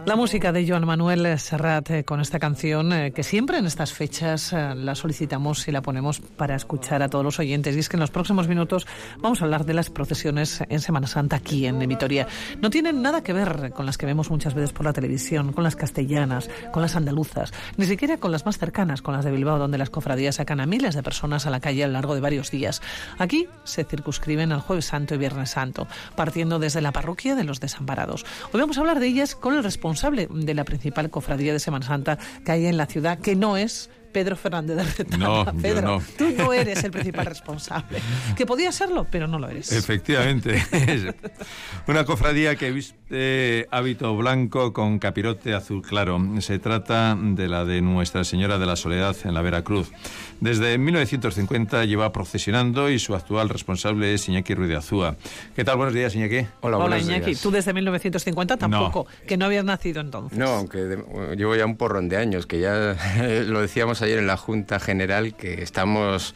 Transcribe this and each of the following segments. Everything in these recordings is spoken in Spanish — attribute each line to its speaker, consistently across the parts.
Speaker 1: La música de Joan Manuel Serrat con esta canción que siempre en estas fechas la solicitamos y la ponemos para escuchar a todos los oyentes. Y es que en los próximos minutos vamos a hablar de las procesiones en Semana Santa aquí en Vitoria. No tienen nada que ver con las que vemos muchas veces por la televisión, con las castellanas, con las andaluzas, ni siquiera con las más cercanas, con las de Bilbao, donde las cofradías sacan a miles de personas a la calle a lo largo de varios días. Aquí se circunscriben al Jueves Santo y Viernes Santo, partiendo desde la parroquia de los Desamparados. Hoy vamos a hablar de ellas con el responsable de la principal cofradía de Semana Santa que hay en la ciudad, que no es Pedro Fernández de Retana.
Speaker 2: No,
Speaker 1: Pedro,
Speaker 2: yo no.
Speaker 1: Tú no eres el principal responsable. Que podía serlo, pero no lo eres.
Speaker 2: Efectivamente. Una cofradía que viste hábito blanco con capirote azul claro. Se trata de la de Nuestra Señora de la Soledad en la Veracruz. Desde 1950 lleva procesionando y su actual responsable es Iñaki Ruiz de Azúa. ¿Qué tal? Buenos días, Iñaki.
Speaker 1: Hola Iñaki.
Speaker 3: Días.
Speaker 1: Tú desde 1950 tampoco, no. Que no habías nacido entonces.
Speaker 3: No, aunque llevo ya un porrón de años, que ya lo decíamos ayer en la Junta General, que estamos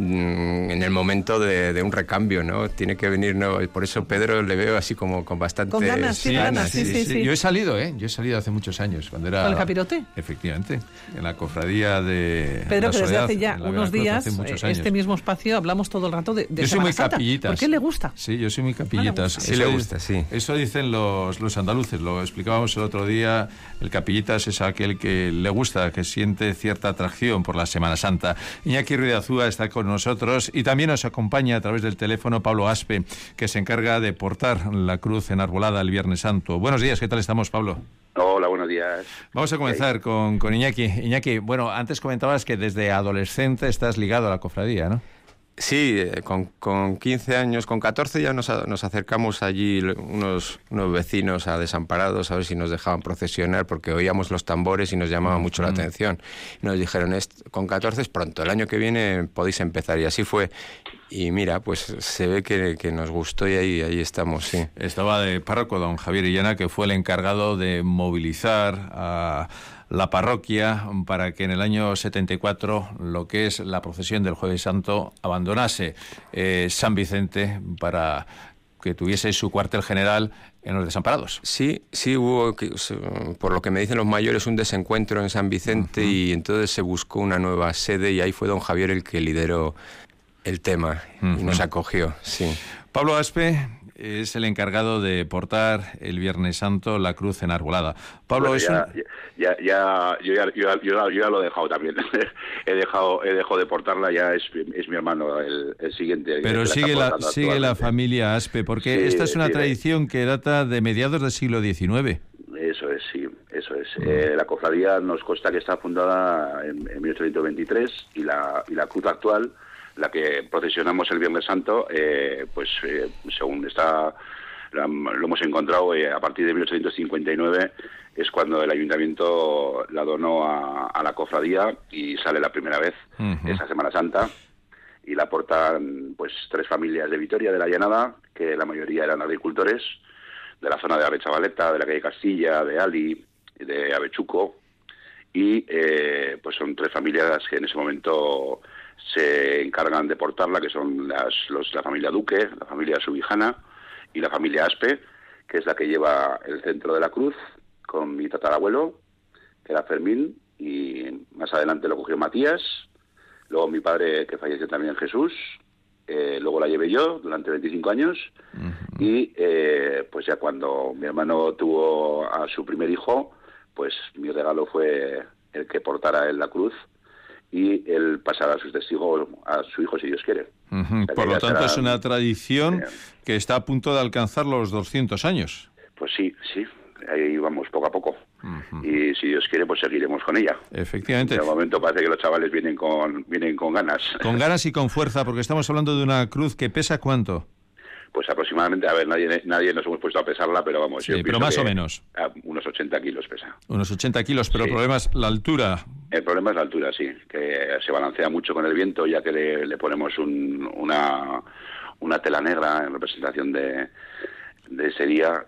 Speaker 3: en el momento de un recambio, ¿no? Tiene que venir, ¿no? Por eso Pedro le veo así como con bastante...
Speaker 1: Con ganas, sí.
Speaker 2: Yo he salido hace muchos años, cuando era...
Speaker 1: ¿Con el capirote?
Speaker 2: Efectivamente, en la cofradía de
Speaker 1: Pedro,
Speaker 2: la
Speaker 1: que
Speaker 2: Soledad,
Speaker 1: desde hace ya unos días, este mismo espacio, hablamos todo el rato de
Speaker 2: yo soy muy
Speaker 1: Santa.
Speaker 2: capillitas.
Speaker 1: ¿Por qué le gusta?
Speaker 2: Sí, yo soy muy capillitas.
Speaker 3: Sí le gusta, sí.
Speaker 2: Eso dicen los andaluces, lo explicábamos el otro día. El capillitas es aquel que le gusta, que siente cierta atracción por la Semana Santa. Iñaki Ruiz de Azúa está con nosotros y también nos acompaña a través del teléfono Pablo Aspe, que se encarga de portar la cruz enarbolada el Viernes Santo. Buenos días, ¿qué tal estamos, Pablo?
Speaker 4: Hola, buenos días.
Speaker 2: Vamos a comenzar con Iñaki. Iñaki, bueno, antes comentabas que desde adolescente estás ligado a la cofradía, ¿no?
Speaker 3: Sí, con 15 años, con 14 ya nos acercamos allí unos vecinos a Desamparados a ver si nos dejaban procesionar, porque oíamos los tambores y nos llamaba mucho la atención. Y nos dijeron, con 14 es pronto, el año que viene podéis empezar. Y así fue. Y mira, pues se ve que nos gustó y ahí estamos, sí.
Speaker 2: Estaba de párroco don Javier Illana, que fue el encargado de movilizar a la parroquia para que en el año 74 lo que es la procesión del Jueves Santo abandonase San Vicente para que tuviese su cuartel general en los Desamparados.
Speaker 3: Sí, hubo, por lo que me dicen los mayores, un desencuentro en San Vicente y entonces se buscó una nueva sede y ahí fue don Javier el que lideró el tema y nos acogió, sí.
Speaker 2: Pablo Aspe es el encargado de portar el Viernes Santo la cruz enarbolada. Pablo,
Speaker 4: bueno, yo ya lo he dejado también. he dejado de portarla, ya es mi hermano el siguiente.
Speaker 2: Pero sigue la familia Aspe, porque esta es una tradición que data de mediados del siglo XIX.
Speaker 4: Eso es, sí, eso es. La cofradía nos consta que está fundada en 1823 y la cruz actual, la que procesionamos el Viernes Santo, según está, lo hemos encontrado a partir de 1859, es cuando el ayuntamiento la donó a la cofradía y sale la primera vez esa Semana Santa, y la portan pues 3 familias de Vitoria, de la Llanada, que la mayoría eran agricultores, de la zona de Arechavaleta, de la calle Castilla, de Ali, de Avechuco, y pues son 3 familias que en ese momento se encargan de portarla, que son la familia Duque, la familia Subijana y la familia Aspe, que es la que lleva el centro de la cruz, con mi tatarabuelo, que era Fermín, y más adelante lo cogió Matías, luego mi padre, que falleció también, Jesús, luego la llevé yo durante 25 años, y pues ya cuando mi hermano tuvo a su primer hijo, pues mi regalo fue el que portara él la cruz, y él pasará a sus testigos a su hijo, si Dios quiere. O sea,
Speaker 2: por lo tanto, es una tradición que está a punto de alcanzar los 200 años.
Speaker 4: Pues sí, ahí vamos poco a poco. Y si Dios quiere, pues seguiremos con ella.
Speaker 2: Efectivamente.
Speaker 4: De momento parece que los chavales vienen con ganas.
Speaker 2: Con ganas y con fuerza, porque estamos hablando de una cruz que pesa ¿cuánto?
Speaker 4: Pues aproximadamente, a ver, nadie nos hemos puesto a pesarla, pero vamos,
Speaker 2: sí, pero más o menos.
Speaker 4: Unos 80 kilos pesa.
Speaker 2: Unos 80 kilos, pero sí. El problema es la altura.
Speaker 4: El problema es la altura, sí, que se balancea mucho con el viento, ya que le ponemos una tela negra en representación de ese día,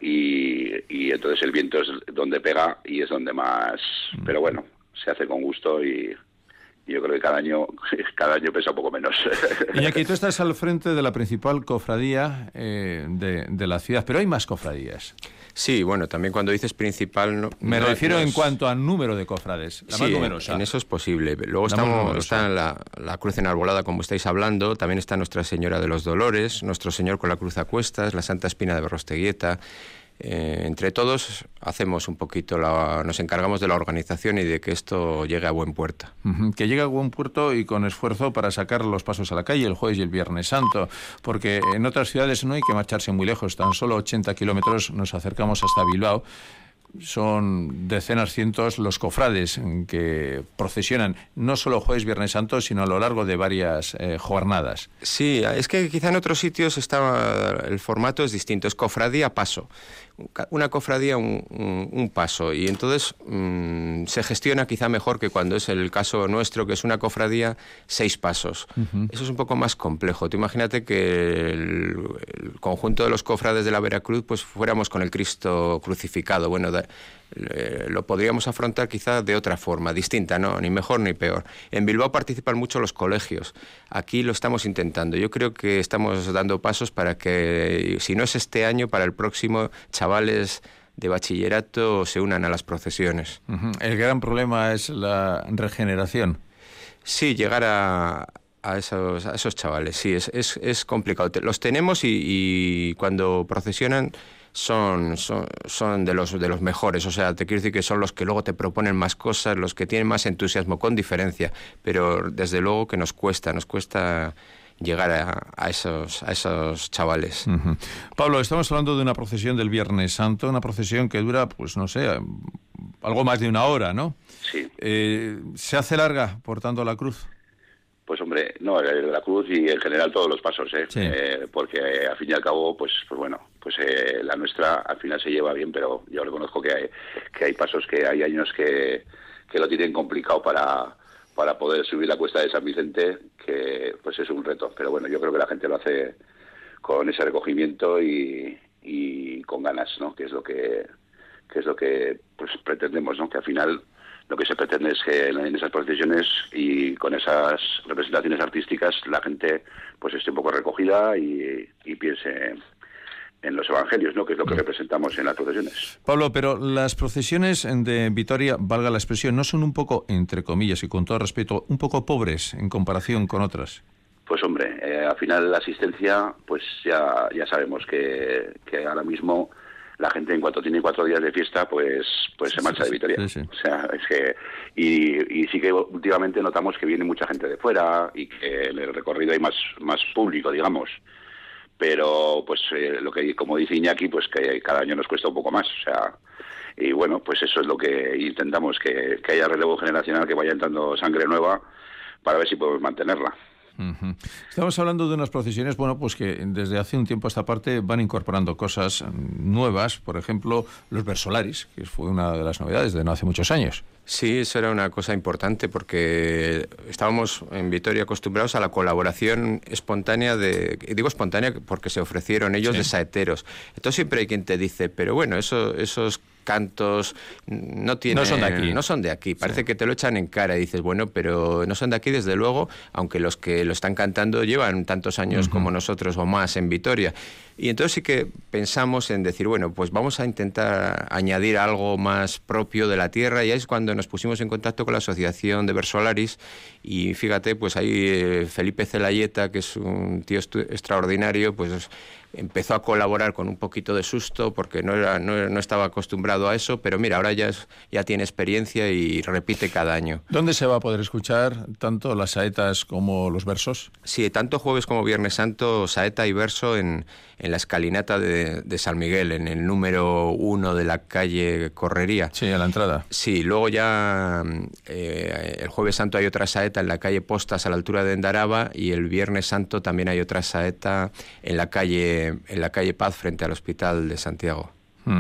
Speaker 4: y entonces el viento es donde pega y es donde más... Pero bueno, se hace con gusto y yo creo que cada año pesa un poco menos.
Speaker 2: Iñaki, tú estás al frente de la principal cofradía de la ciudad, pero hay más cofradías.
Speaker 3: Sí, bueno, también cuando dices principal... No,
Speaker 2: Me refiero en cuanto al número de cofrades, la más numerosa.
Speaker 3: En eso es posible. Luego está la cruz enarbolada, como estáis hablando, también está Nuestra Señora de los Dolores, Nuestro Señor con la cruz a cuestas, la Santa Espina de Berrosteguieta. Entre todos hacemos un poquito, nos encargamos de la organización y de que esto llegue a buen puerto.
Speaker 2: Que llegue a buen puerto y con esfuerzo para sacar los pasos a la calle el jueves y el Viernes Santo, porque en otras ciudades no hay que marcharse muy lejos, tan solo 80 kilómetros nos acercamos hasta Bilbao. Son decenas, cientos los cofrades que procesionan no solo jueves, Viernes Santo, sino a lo largo de varias jornadas.
Speaker 3: Sí, es que quizá en otros sitios el formato es distinto, es cofradía paso. Una cofradía, un paso, y entonces se gestiona quizá mejor que cuando es el caso nuestro, que es una cofradía 6 pasos. Eso es un poco más complejo. Tú imagínate que el conjunto de los cofrades de la Veracruz pues fuéramos con el Cristo crucificado. Bueno, lo podríamos afrontar quizá de otra forma, distinta, ¿no? Ni mejor ni peor. En Bilbao participan mucho los colegios. Aquí lo estamos intentando. Yo creo que estamos dando pasos para que, si no es este año, para el próximo, chavales de bachillerato se unan a las procesiones.
Speaker 2: El gran problema es la regeneración.
Speaker 3: Sí, llegar a esos chavales, sí, es complicado. Los tenemos y cuando procesionan son de los mejores, o sea, te quiero decir que son los que luego te proponen más cosas, los que tienen más entusiasmo, con diferencia, pero desde luego que nos cuesta llegar a esos chavales.
Speaker 2: Pablo, estamos hablando de una procesión del Viernes Santo, una procesión que dura, pues no sé, algo más de una hora, ¿no?
Speaker 4: Sí.
Speaker 2: ¿Se hace larga portando la cruz?
Speaker 4: Pues hombre, no, la cruz y en general todos los pasos,
Speaker 2: sí.
Speaker 4: Porque al fin y al cabo, pues bueno, la nuestra al final se lleva bien, pero yo reconozco que hay pasos que hay años que lo tienen complicado para poder subir la cuesta de San Vicente, que pues es un reto, pero bueno, yo creo que la gente lo hace con ese recogimiento y con ganas, ¿no? Que es lo que pues pretendemos, ¿no? Que al final lo que se pretende es que en esas procesiones y con esas representaciones artísticas la gente pues esté un poco recogida y piense en los evangelios, ¿no? Que es lo que representamos en las procesiones.
Speaker 2: Pablo, pero las procesiones de Vitoria, valga la expresión, ¿no son un poco, entre comillas y con todo respeto, un poco pobres en comparación con otras?
Speaker 4: Pues hombre, al final la asistencia, pues ya sabemos que ahora mismo la gente en cuanto tiene 4 días de fiesta, pues se marcha de Vitoria.
Speaker 2: Sí.
Speaker 4: O sea, es que y sí que últimamente notamos que viene mucha gente de fuera y que en el recorrido hay más público, digamos. Pero pues lo que, como dice Iñaki, pues que cada año nos cuesta un poco más. O sea, y bueno, pues eso es lo que intentamos, que haya relevo generacional, que vaya entrando sangre nueva para ver si podemos mantenerla.
Speaker 2: Estamos hablando de unas procesiones, bueno, pues que desde hace un tiempo a esta parte van incorporando cosas nuevas, por ejemplo, los versolaris, que fue una de las novedades de no hace muchos años.
Speaker 3: Sí, eso era una cosa importante porque estábamos en Vitoria acostumbrados a la colaboración espontánea digo espontánea porque se ofrecieron ellos, sí, de saeteros. Entonces siempre hay quien te dice, pero bueno, esos cantos no son de aquí. Parece, sí, que te lo echan en cara y dices, bueno, pero no son de aquí desde luego, aunque los que lo están cantando llevan tantos años como nosotros o más en Vitoria. Y entonces sí que pensamos en decir, bueno, pues vamos a intentar añadir algo más propio de la tierra, y ahí es cuando nos pusimos en contacto con la Asociación de Versolaris y fíjate, pues ahí Felipe Celayeta, que es un tío extraordinario, pues empezó a colaborar con un poquito de susto porque no estaba acostumbrado a eso, pero mira, ahora ya tiene experiencia y repite cada año.
Speaker 2: ¿Dónde se va a poder escuchar tanto las saetas como los versos?
Speaker 3: Sí, tanto jueves como Viernes Santo, saeta y verso en la escalinata de San Miguel, en el número 1 de la calle Correría.
Speaker 2: Sí, a la entrada.
Speaker 3: Sí, luego ya el Jueves Santo hay otra saeta en la calle Postas a la altura de Endaraba, y el Viernes Santo también hay otra saeta en la calle Paz frente al Hospital de Santiago.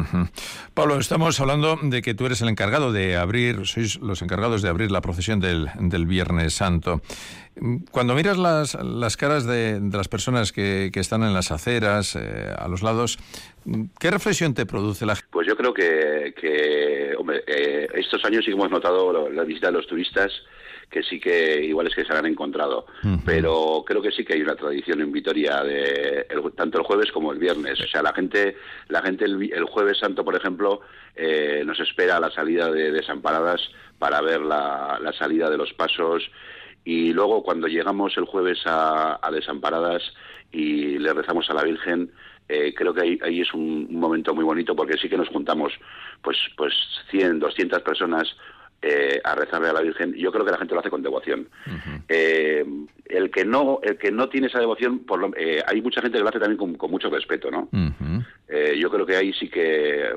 Speaker 2: Pablo, estamos hablando de que tú eres el encargado de abrir, sois los encargados de abrir la procesión del Viernes Santo. Cuando miras las caras de las personas que están en las aceras, a los lados, ¿qué reflexión te produce la gente?
Speaker 4: Pues yo creo que hombre, estos años sí hemos notado la visita de los turistas, que sí que igual es que se han encontrado, pero creo que sí que hay una tradición en Vitoria tanto el jueves como el viernes. O sea, la gente el Jueves Santo, por ejemplo, nos espera a la salida de Desamparadas para ver la salida de los pasos, y luego cuando llegamos el jueves a Desamparadas y le rezamos a la Virgen, creo que ahí es un momento muy bonito, porque sí que nos juntamos pues 100, 200 personas a rezarle a la Virgen. Yo creo que la gente lo hace con devoción. El que no tiene esa devoción, hay mucha gente que lo hace también con mucho respeto, ¿no? Yo creo que ahí sí que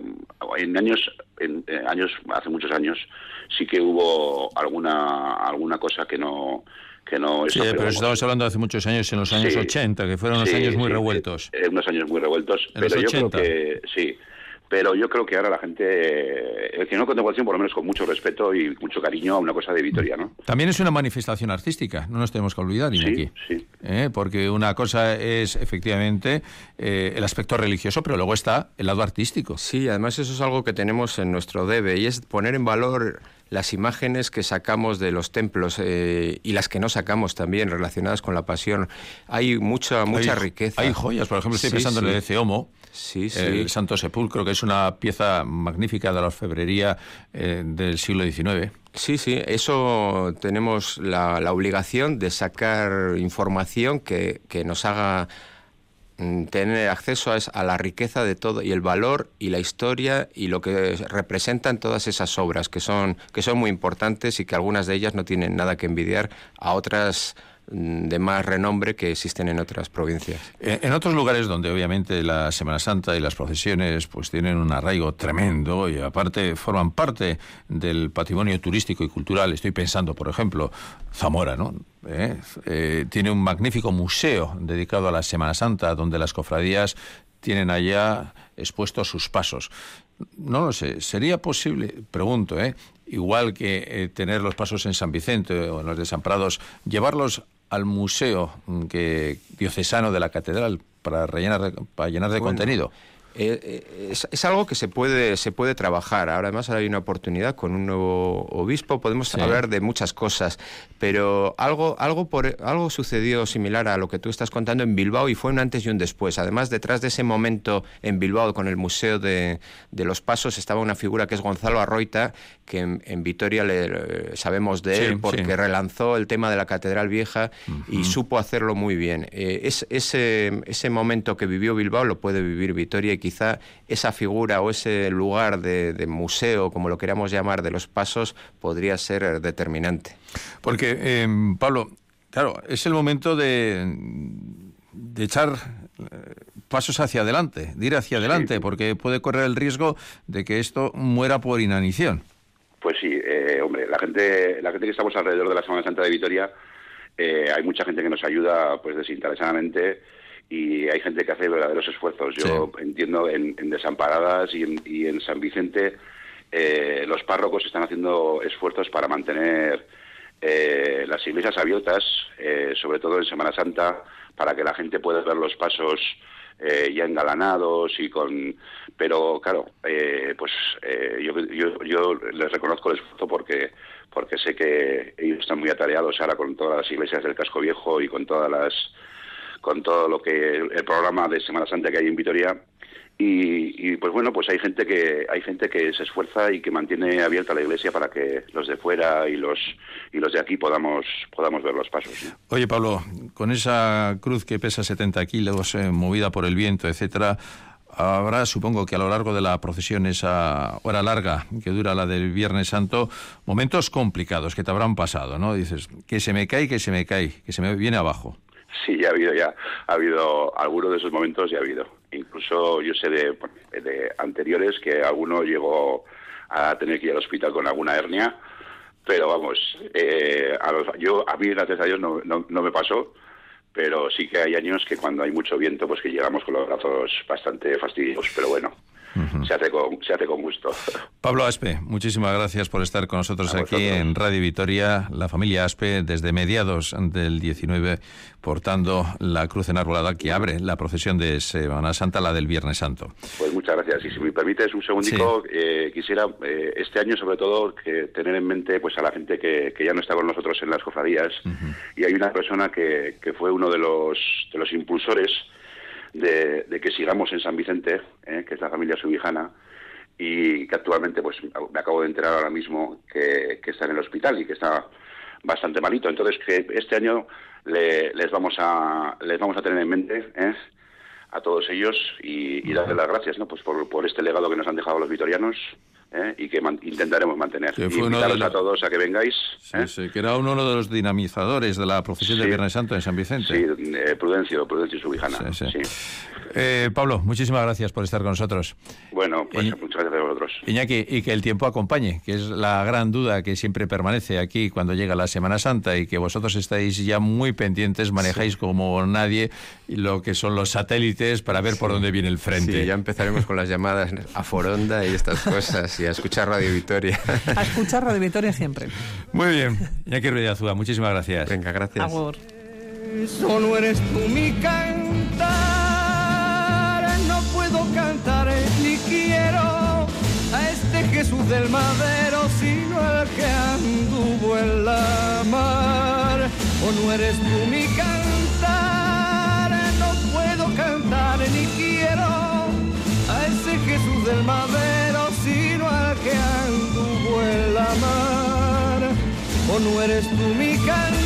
Speaker 4: hace muchos años sí que hubo alguna cosa que no
Speaker 2: Sí, pero estamos hablando de hace muchos años, en los años 80, que fueron unos años muy revueltos.
Speaker 4: Unos años muy revueltos, pero yo creo que sí. Pero yo creo que ahora la gente, el que no con devoción, por lo menos con mucho respeto y mucho cariño a una cosa de Vitoria, ¿no?
Speaker 2: También es una manifestación artística, no nos tenemos que olvidar, Iñaki.
Speaker 4: Sí.
Speaker 2: Porque una cosa es, efectivamente, el aspecto religioso, pero luego está el lado artístico.
Speaker 3: Sí, además eso es algo que tenemos en nuestro debe, y es poner en valor las imágenes que sacamos de los templos y las que no sacamos también relacionadas con la pasión. Hay mucha riqueza.
Speaker 2: Hay joyas, por ejemplo, estoy pensando en el de Ceomo, el Santo Sepulcro, que es una pieza magnífica de la orfebrería del siglo XIX.
Speaker 3: Sí, eso tenemos la obligación de sacar información que nos haga tener acceso a la riqueza de todo, y el valor y la historia y lo que representan todas esas obras que son muy importantes, y que algunas de ellas no tienen nada que envidiar a otras de más renombre que existen en otras provincias.
Speaker 2: En otros lugares donde obviamente la Semana Santa y las procesiones pues tienen un arraigo tremendo y aparte forman parte del patrimonio turístico y cultural, estoy pensando por ejemplo Zamora, ¿no? Tiene un magnífico museo dedicado a la Semana Santa donde las cofradías tienen allá expuestos sus pasos. No lo sé, ¿sería posible, pregunto, igual que tener los pasos en San Vicente o en los Desamparados, llevarlos al museo diocesano de la catedral para llenar de contenido?
Speaker 3: Es algo que se puede trabajar. Ahora además hay una oportunidad con un nuevo obispo, podemos hablar de muchas cosas, pero algo sucedió similar a lo que tú estás contando en Bilbao, y fue un antes y un después. Además, detrás de ese momento en Bilbao con el Museo de los Pasos estaba una figura que es Gonzalo Arroita, que en Vitoria sabemos de él porque relanzó el tema de la Catedral Vieja y supo hacerlo muy bien. Ese momento que vivió Bilbao lo puede vivir Vitoria, y quizá esa figura o ese lugar de museo, como lo queramos llamar, de los Pasos, podría ser determinante.
Speaker 2: Porque, Pablo, claro, es el momento de echar pasos hacia adelante, de ir hacia adelante, porque puede correr el riesgo de que esto muera por inanición.
Speaker 4: Pues sí, hombre, la gente que estamos alrededor de la Semana Santa de Vitoria, hay mucha gente que nos ayuda pues desinteresadamente, y hay gente que hace verdaderos esfuerzos. Yo entiendo en Desamparadas y en San Vicente, los párrocos están haciendo esfuerzos para mantener las iglesias abiertas, sobre todo en Semana Santa, para que la gente pueda ver los pasos ya engalanados pero claro, yo les reconozco el esfuerzo porque sé que ellos están muy atareados ahora con todas las iglesias del Casco Viejo y con todo lo que el programa de Semana Santa que hay en Vitoria, y pues bueno, pues hay gente que se esfuerza y que mantiene abierta la iglesia para que los de fuera y los de aquí podamos ver los pasos, ¿no?
Speaker 2: Oye, Pablo, con esa cruz que pesa 70 kilos, movida por el viento, etcétera, habrá, supongo que a lo largo de la procesión, esa hora larga que dura la del Viernes Santo, momentos complicados que te habrán pasado, ¿no? Dices, que se me cae, que se me viene abajo.
Speaker 4: Sí, ha habido algunos de esos momentos, ya ha habido. Incluso yo sé de anteriores que alguno llegó a tener que ir al hospital con alguna hernia, pero vamos, a mí gracias a Dios no me pasó, pero sí que hay años que cuando hay mucho viento, pues que llegamos con los brazos bastante fastidiosos, pero bueno. se hace con gusto.
Speaker 2: Pablo Aspe, muchísimas gracias por estar con nosotros aquí en Radio Vitoria. La familia Aspe, desde mediados del 19, portando la cruz enarbolada que abre la procesión de Semana Santa, la del Viernes Santo.
Speaker 4: Pues muchas gracias. Y si me permites un segundico, quisiera este año sobre todo que tener en mente pues a la gente que ya no está con nosotros en las cofradías. Y hay una persona que fue uno de los impulsores de que sigamos en San Vicente, que es la familia subijana, y que actualmente pues me acabo de enterar ahora mismo que está en el hospital y que está bastante malito. Entonces que este año les vamos a tener en mente a todos ellos y darles las gracias, ¿no? Pues por este legado que nos han dejado los vitorianos, y que intentaremos mantener. Y invitaros a todos a que vengáis.
Speaker 2: Sí, que era uno de los dinamizadores de la procesión del Viernes Santo en San Vicente.
Speaker 4: Sí, Prudencio Subijana. Sí.
Speaker 2: Pablo, muchísimas gracias por estar con nosotros.
Speaker 4: Bueno, pues muchas gracias a vosotros.
Speaker 2: Iñaki, y que el tiempo acompañe, que es la gran duda que siempre permanece aquí cuando llega la Semana Santa, y que vosotros estáis ya muy pendientes, manejáis como nadie lo que son los satélites para ver por dónde viene el frente.
Speaker 3: Sí, ya empezaremos con las llamadas a Foronda y estas cosas, y a escuchar Radio Vitoria.
Speaker 1: A escuchar Radio Vitoria siempre.
Speaker 2: Muy bien, Iñaki Ruiz de Azúa, muchísimas gracias.
Speaker 3: Venga, gracias.
Speaker 1: Agur.
Speaker 5: Solo eres tú mi cantar, no puedo cantar ni quiero a este Jesús del madero, sino al que anduvo en la mar. O no eres tú mi cantar, no puedo cantar ni quiero a ese Jesús del madero, sino al que anduvo en la mar. O no eres tú mi cantar,